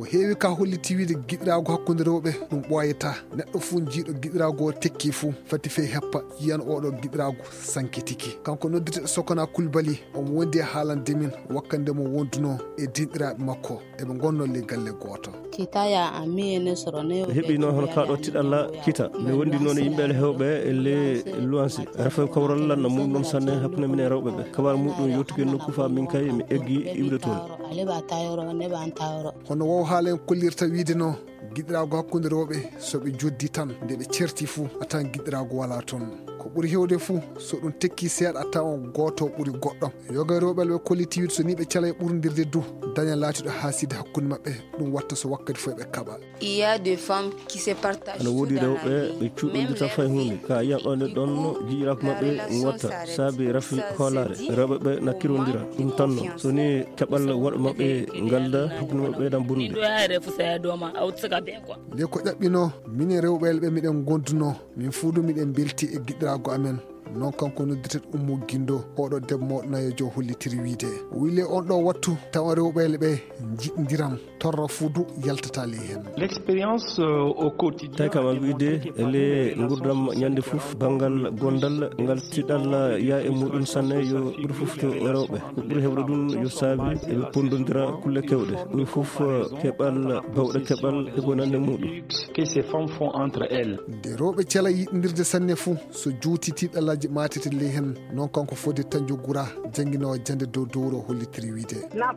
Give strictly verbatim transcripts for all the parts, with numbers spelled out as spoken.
heewi ka holliti wiide giɗirago hakkude rewɓe ɗum ɓoyata neɗɗo fuu jiiɗo giɗirago tekki fuu fati fe heppa yiyan oɗo giɗirago sankitiki. Kanko noddete Sokona Coulibaly omo wondi e haalande min wakkande mo wonduno e dinɗiraɓe makko eɓe gonno le galle goto. Kitaya amiyene sorone heɓi noon hono kaɗo tiɗalla kita nde wondi noon yimɓeɓe hewɓe e le luwansi refa kawral lanna mum noon sanne hakkude min e rewɓe ɓe kabar muɗum yottugue nokku fa min kay mi eggi iwde toon hono wow haala en kollirta wiide no giɗirago hakkude rewɓe soɓe joddi tan nde ɓe certi fuu a tan giɗirago wala toon. Ko ɓuri hewde fuu so ɗum tekki seeɗa a tawa goto ɓuri goɗɗo. Yoga rewɓe ɓe kolliti wiide so ni ɓe cala e ɓurdirde du daña laatiɗo haaside hakkude maɓɓe ɗum watta so wakkati fof ɓe kaɓa. Il y a des femmes qui se partagent. Ana woodi rewɓe ɓe cuuɗindirta fay hunde ka yiyan ɗon e ɗon jiirako maɓɓe watta saabi rafi hoolare rewɓe ɓe nakkirondira ɗum tanno so ni keɓal woɗɓe maɓɓe ngalda hakkude maɓɓe ɓeydan bonnude. nde ko ƴaɓɓino minen rewɓeɓe ɓe miɗen gonduno min fuu ɗum miɗen belti e giɗirago amen non kanko noddetet Oumou Guindo oɗo debbo mawɗo nayojo hollitiri wiide wile on ɗo wattu tawa rewɓeɓe ɓe jiɗdiram torra fuudu yaltata ley hen. L'expérience au quotidien tawi kam al wiide ele gurdam ñande fof banggal gondal ngal tiɗal ya e muɗum sanne yo ɓuuri fof to rewɓe ko ɓuuri hewde ɗum yo saabi eɓe pondodira kulle kewɗe ɗum fof keɓal bawɗe keɓal eko nande muɗum que ces femmes font entre elles. nde rewɓe cela yiɗidirde sanne fuu so juuti tiɗal matete ley hen non kanko Fodé Tandio Goura jangguinowo jande dow dowro hollitiri wiide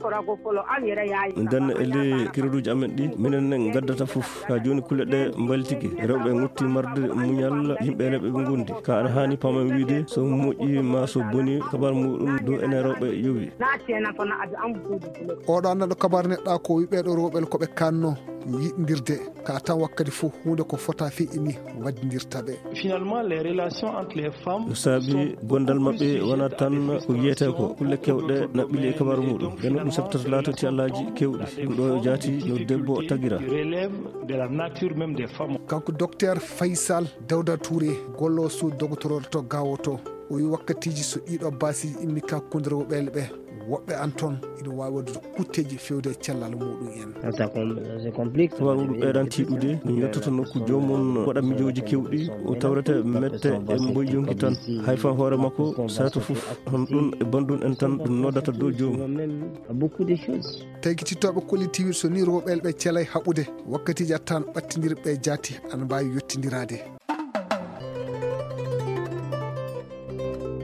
nden ele kiroduji amen ɗi minen gaddata foof ka joni kulle ɗe mbali tigui rewɓe gutti marde muñal yimɓe ɓe ɓe gondi ka ana hani pamen wiide so moƴƴi ma so boni kabar muɗum dow ene rewɓe yowi oɗo annaɗo kabar neɗɗa ko wiɓeɗo rewɓe koɓe kanno yiɗdirde ka tan wakkati fof hunde ko fota fi ini waddirtaɓe. Finalement les relations entre les femmes saabi gondal mabɓe wona tan ko yiyete ko kulle kewɗe naɓɓili e kabaru muɗum ɓen ɗum sabtata laatati allaji kewɗi ɗum ɗo e jaati yo debbo tagira relève de la nature même des femmes. Kanko docteur Faysal Dawda Touré gollo suud doctorode to gawo to o wi wakkatiji so ɗiɗo basiji immi kakkude rewɓeɓe ɓe woɓɓe an toon ina wawi wadde kutteji fewde e cellal muɗum en. kabar muɗum ɓeyɗan tiɗude min yettoto nokku jomum waɗa mijoji kewɗi o tawrete mette e mboy jonki tan hay fan hoore makko sato foof hon ɗum e bandum en tan ɗum noddata dow jomum. taygitittoɓe kollitiwi so ni rewɓeɓe ɓe celay haɓude wakkatiji attan ɓattidirɓe jaati ana mbawi yettidirade